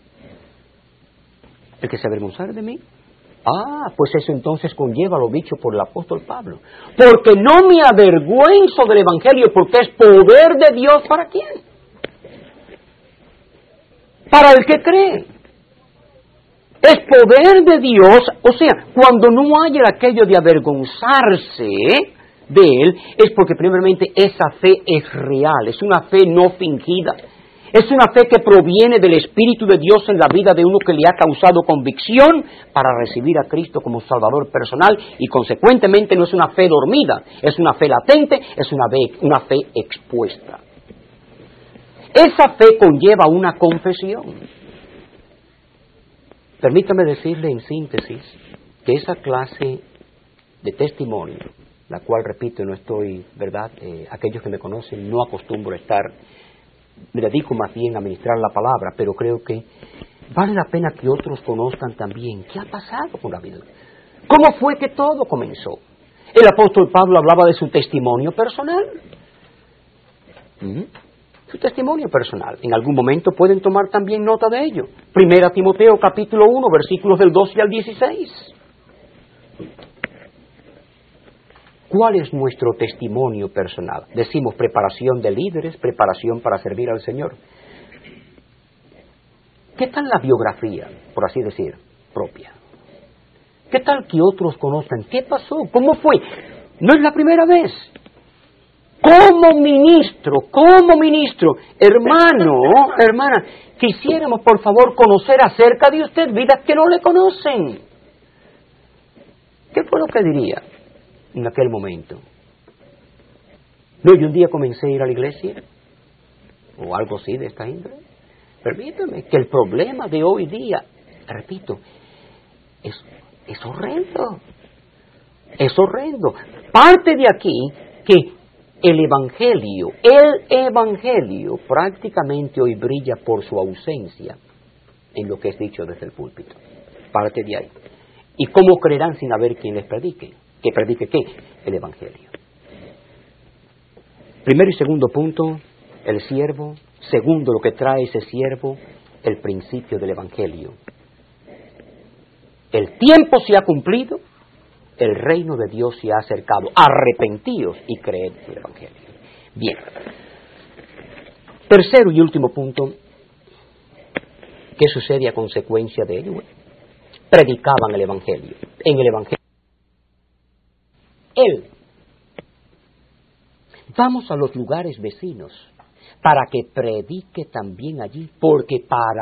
El que se avergonzare de mí. Pues eso entonces conlleva lo dicho por el apóstol Pablo. Porque no me avergüenzo del Evangelio, porque es poder de Dios ¿para quién? Para el que cree. es poder de Dios. O sea, cuando no haya aquello de avergonzarse de Él, es porque primeramente esa fe es real, es una fe no fingida. Es una fe que proviene del Espíritu de Dios en la vida de uno que le ha causado convicción para recibir a Cristo como Salvador personal y consecuentemente no es una fe dormida, es una fe latente, es una fe expuesta. Esa fe conlleva una confesión. Permítame decirle en síntesis que esa clase de testimonio, la cual, repito, no estoy, ¿verdad? Aquellos que me conocen no acostumbro a estar. Me dedico más bien a ministrar la palabra, pero creo que vale la pena que otros conozcan también qué ha pasado con la vida. ¿Cómo fue que todo comenzó? El apóstol Pablo hablaba de su testimonio personal. Su testimonio personal. En algún momento pueden tomar también nota de ello. Primera Timoteo capítulo 1, versículos del 12 al 16. ¿Cuál es nuestro testimonio personal? Decimos preparación de líderes, preparación para servir al Señor. ¿Qué tal la biografía, por así decir, propia? ¿Qué tal que otros conozcan? ¿Qué pasó? ¿Cómo fue? No es la primera vez. Como ministro, hermana, quisiéramos por favor conocer acerca de usted vidas que no le conocen. ¿Qué fue lo que diría en aquel momento? No, yo un día comencé a ir a la iglesia, o algo así de esta índole. Permítame, que el problema de hoy día, repito, es horrendo. Es horrendo. Parte de aquí que el Evangelio prácticamente hoy brilla por su ausencia en lo que es dicho desde el púlpito. Parte de ahí. ¿Y cómo creerán sin haber quien les predique? ¿Que predique qué? El Evangelio. Primero y segundo punto, el siervo. Segundo, lo que trae ese siervo, el principio del Evangelio. El tiempo se ha cumplido, el reino de Dios se ha acercado. Arrepentíos y creed en el Evangelio. Bien. Tercero y último punto, ¿qué sucede a consecuencia de ello? Predicaban el Evangelio. En el Evangelio. Vamos a los lugares vecinos para que predique también allí, porque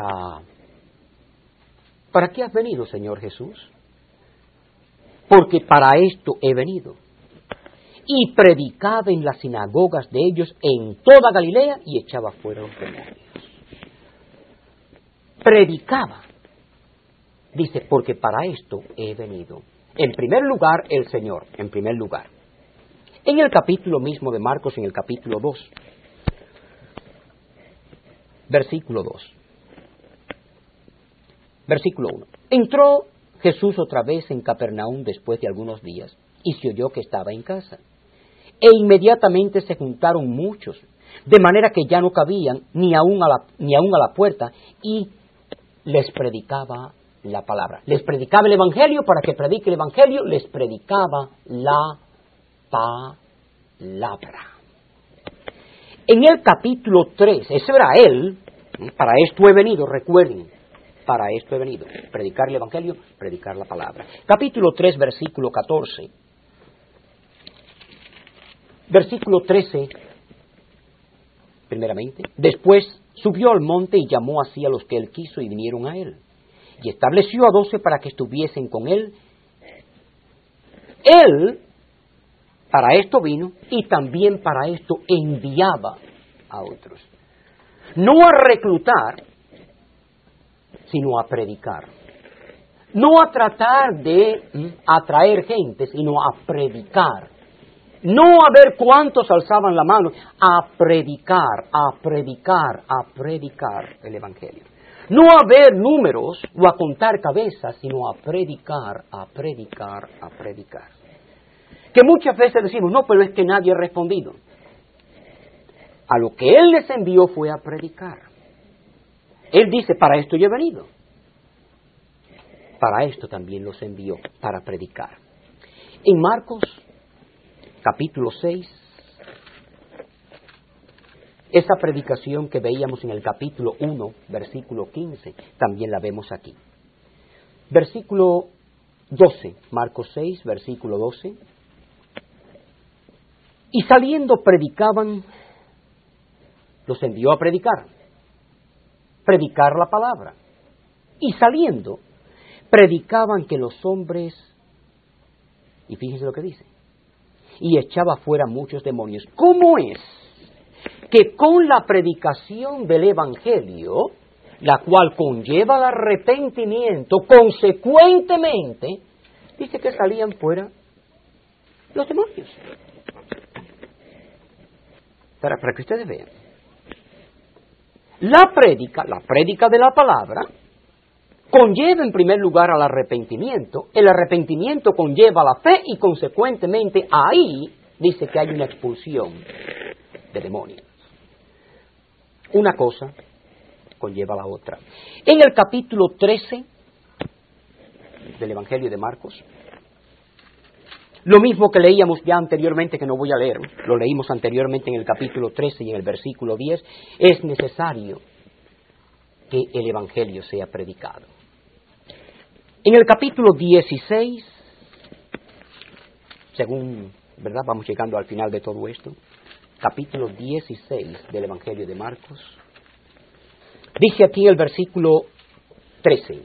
¿para qué has venido, Señor Jesús? Porque para esto he venido. Y predicaba en las sinagogas de ellos en toda Galilea y echaba fuera los demonios. Predicaba. Dice, porque para esto he venido. En primer lugar, el Señor, en primer lugar. En el capítulo mismo de Marcos, en el capítulo 2, versículo 2. Versículo 1. Entró Jesús otra vez en Capernaum después de algunos días, y se oyó que estaba en casa. E inmediatamente se juntaron muchos, de manera que ya no cabían ni aun a la puerta, y les predicaba la palabra. Les predicaba el Evangelio, para que predique el Evangelio, les predicaba la palabra. En el capítulo 3, eso era él, para esto he venido, recuerden, para esto he venido, predicar el Evangelio, predicar la palabra. Capítulo 3, versículo 14. Versículo 13, primeramente. Después subió al monte y llamó así a los que él quiso y vinieron a él. Y estableció a 12 para que estuviesen con él. Él, para esto vino y también para esto enviaba a otros. No a reclutar, sino a predicar. No a tratar de atraer gente, sino a predicar. No a ver cuántos alzaban la mano, a predicar el Evangelio. No a ver números o a contar cabezas, sino a predicar. Que muchas veces decimos, no, pero es que nadie ha respondido. A lo que Él les envió fue a predicar. Él dice, para esto yo he venido. Para esto también los envió, para predicar. En Marcos, capítulo 6, esa predicación que veíamos en el capítulo 1, versículo 15, también la vemos aquí. Versículo 12, Marcos 6, versículo 12. Y saliendo predicaban, los envió a predicar la palabra. Y saliendo, predicaban que los hombres, y fíjense lo que dice, y echaba fuera muchos demonios. ¿Cómo es que con la predicación del Evangelio, la cual conlleva el arrepentimiento, consecuentemente, dice que salían fuera los demonios? Para que ustedes vean. La prédica de la palabra, conlleva en primer lugar al arrepentimiento, el arrepentimiento conlleva la fe y consecuentemente ahí dice que hay una expulsión de demonios. Una cosa conlleva la otra. En el capítulo 13 del Evangelio de Marcos, lo mismo que leíamos ya anteriormente, que no voy a leer, lo leímos anteriormente en el capítulo 13 y en el versículo 10, es necesario que el Evangelio sea predicado. En el capítulo 16, según, ¿verdad? Vamos llegando al final de todo esto, capítulo 16 del Evangelio de Marcos, dice aquí el versículo 13,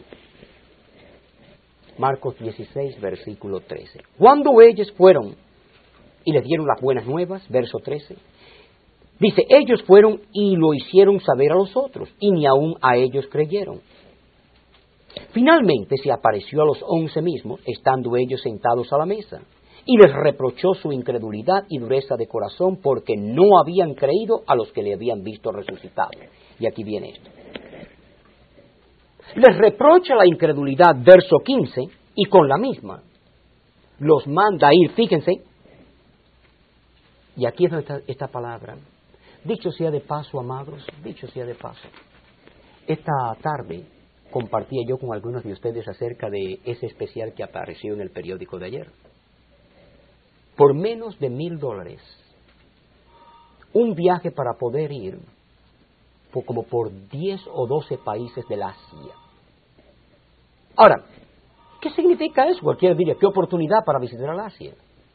Marcos 16, versículo 13. Cuando ellos fueron y les dieron las buenas nuevas, verso 13, dice, ellos fueron y lo hicieron saber a los otros, y ni aun a ellos creyeron. Finalmente se apareció a los 11 mismos, estando ellos sentados a la mesa, y les reprochó su incredulidad y dureza de corazón, porque no habían creído a los que le habían visto resucitado. Y aquí viene esto. Les reprocha la incredulidad, verso 15, y con la misma los manda a ir, fíjense, y aquí está esta palabra, dicho sea de paso, amados, dicho sea de paso. Esta tarde compartía yo con algunos de ustedes acerca de ese especial que apareció en el periódico de ayer. Por menos de $1,000, un viaje para poder ir como por 10 o 12 países del Asia. Ahora, ¿qué significa eso? Cualquiera diría, ¿qué oportunidad para visitar el Asia?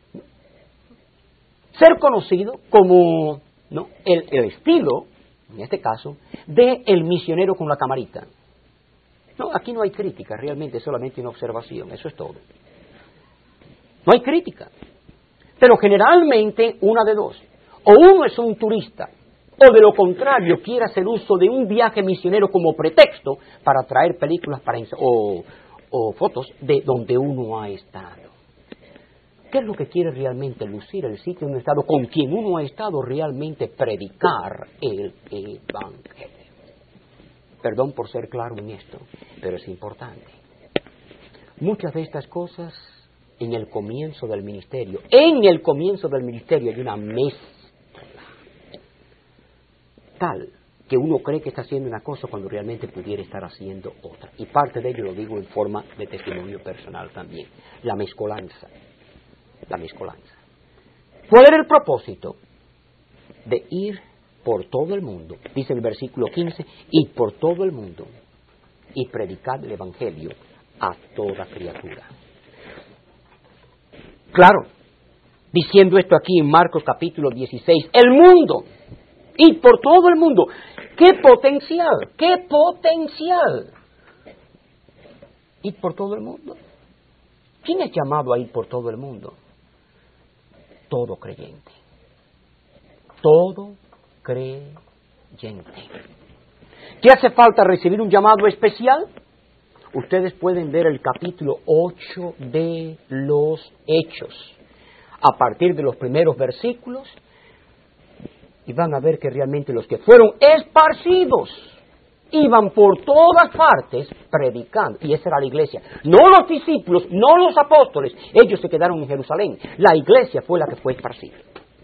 Ser conocido como el estilo, en este caso, de el misionero con la camarita. No, aquí no hay crítica, realmente es solamente una observación, eso es todo. No hay crítica. Pero generalmente una de dos. O uno es un turista, o de lo contrario quiere hacer uso de un viaje misionero como pretexto para traer películas o fotos de donde uno ha estado. ¿Qué es lo que quiere realmente? Lucir el sitio donde ha estado, con quien uno ha estado, realmente predicar el Evangelio. Perdón por ser claro en esto, pero es importante. Muchas de estas cosas en el comienzo del ministerio hay una mezcla tal que uno cree que está haciendo una cosa cuando realmente pudiera estar haciendo otra. Y parte de ello lo digo en forma de testimonio personal también. La mezcolanza. ¿Cuál era el propósito? De ir por todo el mundo, dice el versículo 15, ir por todo el mundo y predicar el Evangelio a toda criatura. Claro, diciendo esto aquí en Marcos capítulo 16, el mundo, ir por todo el mundo. ¡Qué potencial! ¡Qué potencial! Ir por todo el mundo. ¿Quién es llamado a ir por todo el mundo? Todo creyente. Todo creyente. ¿Qué hace falta recibir un llamado especial? Ustedes pueden ver el capítulo 8 de los Hechos, a partir de los primeros versículos, y van a ver que realmente los que fueron esparcidos iban por todas partes predicando, y esa era la iglesia. No los discípulos, no los apóstoles, ellos se quedaron en Jerusalén. La iglesia fue la que fue esparcida.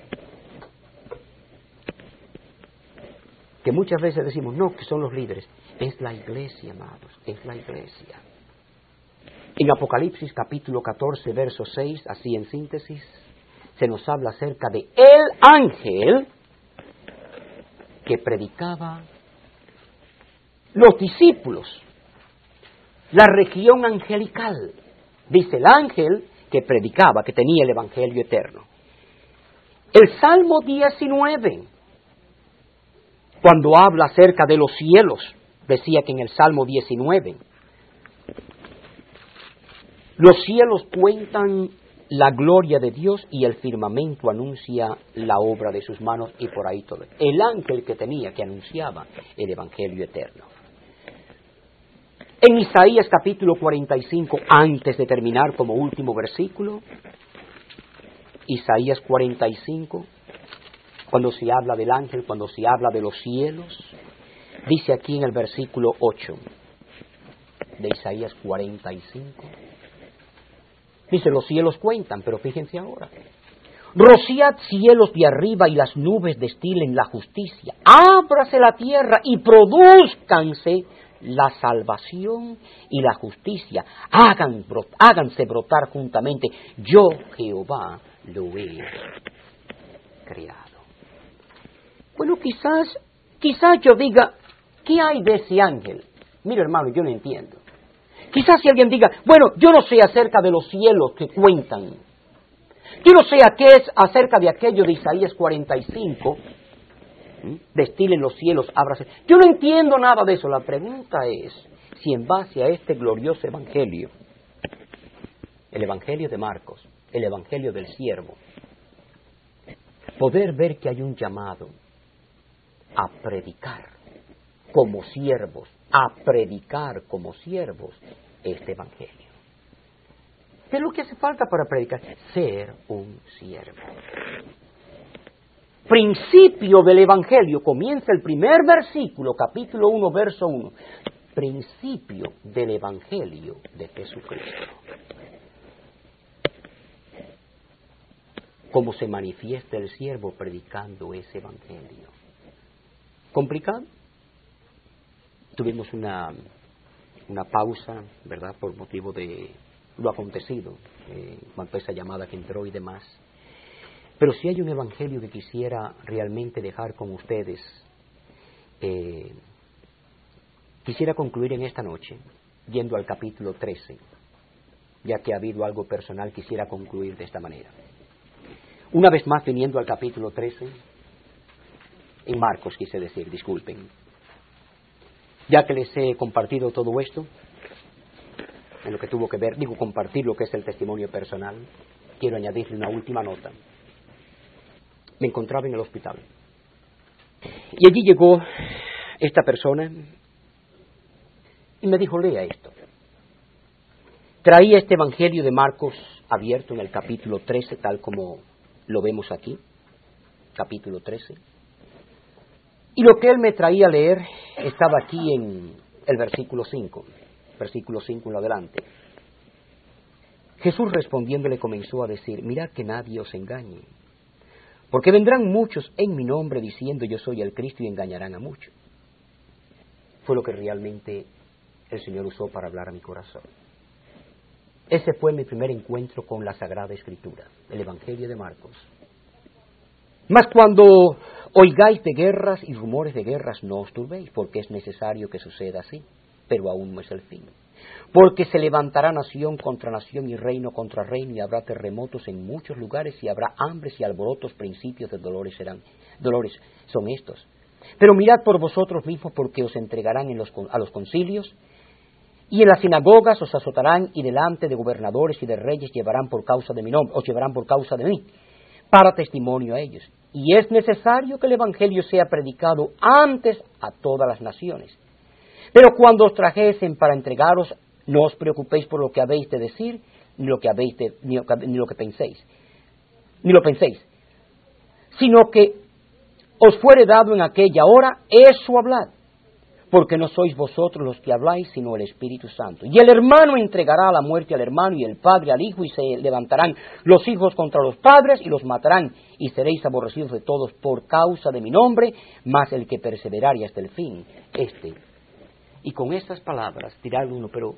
Que muchas veces decimos, no, que son los líderes. Es la iglesia, amados, es la iglesia. En Apocalipsis capítulo 14, verso 6, así en síntesis, se nos habla acerca de el ángel que predicaba los discípulos. la región angelical. Dice el ángel que predicaba, que tenía el Evangelio eterno. El Salmo 19, cuando habla acerca de los cielos, decía que en el Salmo 19, los cielos cuentan la gloria de Dios y el firmamento anuncia la obra de sus manos, y por ahí todo. El ángel que tenía, que anunciaba el Evangelio eterno. En Isaías capítulo 45, antes de terminar como último versículo, Isaías 45, cuando se habla del ángel, cuando se habla de los cielos, dice aquí en el versículo 8 de Isaías 45, dice, los cielos cuentan, pero fíjense ahora. Rociad cielos de arriba y las nubes destilen la justicia. Ábrase la tierra y produzcanse la salvación y la justicia. Háganse brotar juntamente. Yo, Jehová, lo he creado. Bueno, quizás yo diga, ¿qué hay de ese ángel? Mira, hermano, yo no entiendo. Quizás si alguien diga, bueno, yo no sé acerca de los cielos que cuentan. Yo no sé a qué es acerca de aquello de Isaías 45. Destilen los cielos, ábrase. Yo no entiendo nada de eso. La pregunta es si en base a este glorioso evangelio, el evangelio de Marcos, el evangelio del siervo, poder ver que hay un llamado a predicar como siervos, a predicar como siervos este evangelio. ¿Qué es lo que hace falta para predicar? Ser un siervo. Principio del evangelio, comienza el primer versículo, capítulo 1, verso 1. Principio del evangelio de Jesucristo. Cómo se manifiesta el siervo predicando ese evangelio. ¿Complicado? Tuvimos una pausa, ¿verdad?, por motivo de lo acontecido, cuando esa llamada que entró y demás. Pero si hay un evangelio que quisiera realmente dejar con ustedes, quisiera concluir en esta noche, yendo al capítulo 13, ya que ha habido algo personal, quisiera concluir de esta manera. Una vez más, viniendo al capítulo 13, en Marcos quise decir, disculpen, ya que les he compartido todo esto, en lo que tuvo que ver, compartir lo que es el testimonio personal, quiero añadirle una última nota. Me encontraba en el hospital. Y allí llegó esta persona y me dijo, lea esto. Traía este evangelio de Marcos abierto en el capítulo 13, tal como lo vemos aquí, capítulo 13. Y lo que él me traía a leer estaba aquí en el versículo 5 en lo adelante. Jesús respondiéndole comenzó a decir, mirad que nadie os engañe, porque vendrán muchos en mi nombre diciendo yo soy el Cristo y engañarán a muchos. Fue lo que realmente el Señor usó para hablar a mi corazón. Ese fue mi primer encuentro con la Sagrada Escritura, el Evangelio de Marcos. Mas cuando oigáis de guerras y rumores de guerras, no os turbéis, porque es necesario que suceda así, pero aún no es el fin. Porque se levantará nación contra nación y reino contra reino, y habrá terremotos en muchos lugares, y habrá hambres y alborotos, principios de dolores son estos. Pero mirad por vosotros mismos, porque os entregarán a los concilios, y en las sinagogas os azotarán, y delante de gobernadores y de reyes llevarán por causa de mi nombre, os llevarán por causa de mí, para testimonio a ellos. Y es necesario que el Evangelio sea predicado antes a todas las naciones. Pero cuando os trajesen para entregaros, no os preocupéis por lo que habéis de decir, ni lo que penséis, sino que os fuere dado en aquella hora, eso hablad, porque no sois vosotros los que habláis, sino el Espíritu Santo. Y el hermano entregará a la muerte al hermano, y el padre al hijo, y se levantarán los hijos contra los padres, y los matarán, y seréis aborrecidos de todos por causa de mi nombre, mas el que perseverare hasta el fin, Y con estas palabras dirá uno, pero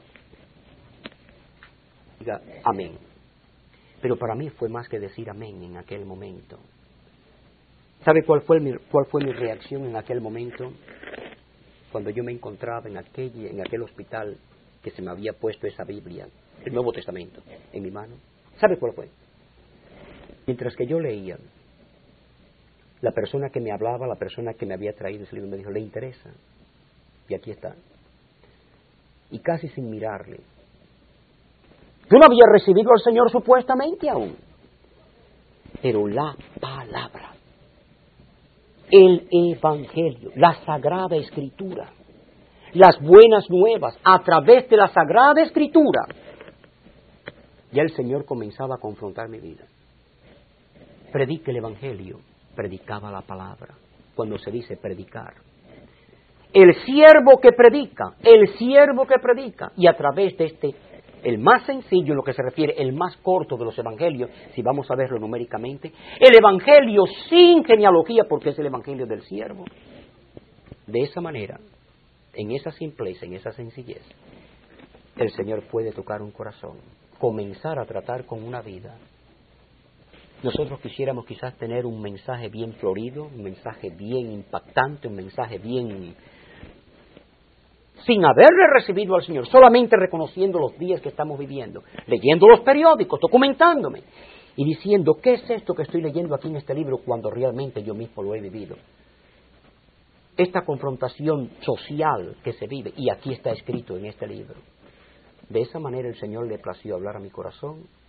diga amén. Pero para mí fue más que decir amén en aquel momento. ¿Sabe cuál fue mi reacción en aquel momento? Cuando yo me encontraba en aquel hospital que se me había puesto esa Biblia, el Nuevo Testamento, en mi mano. ¿Sabe cuál fue? Mientras que yo leía, la persona que me hablaba, la persona que me había traído ese libro me dijo, ¿le interesa? Y aquí está. Y casi sin mirarle. Yo no había recibido al Señor supuestamente aún. Pero la palabra, el Evangelio, la Sagrada Escritura, las buenas nuevas, a través de la Sagrada Escritura, ya el Señor comenzaba a confrontar mi vida. Predique el Evangelio, predicaba la palabra. Cuando se dice predicar, el siervo que predica, y a través de este, el más sencillo, en lo que se refiere, el más corto de los evangelios, si vamos a verlo numéricamente, el evangelio sin genealogía, porque es el evangelio del siervo. De esa manera, en esa simpleza, en esa sencillez, el Señor puede tocar un corazón, comenzar a tratar con una vida. Nosotros quisiéramos quizás tener un mensaje bien florido, un mensaje bien impactante, un mensaje bien, sin haberle recibido al Señor, solamente reconociendo los días que estamos viviendo, leyendo los periódicos, documentándome y diciendo, ¿qué es esto que estoy leyendo aquí en este libro cuando realmente yo mismo lo he vivido? Esta confrontación social que se vive, y aquí está escrito en este libro. De esa manera el Señor le plació hablar a mi corazón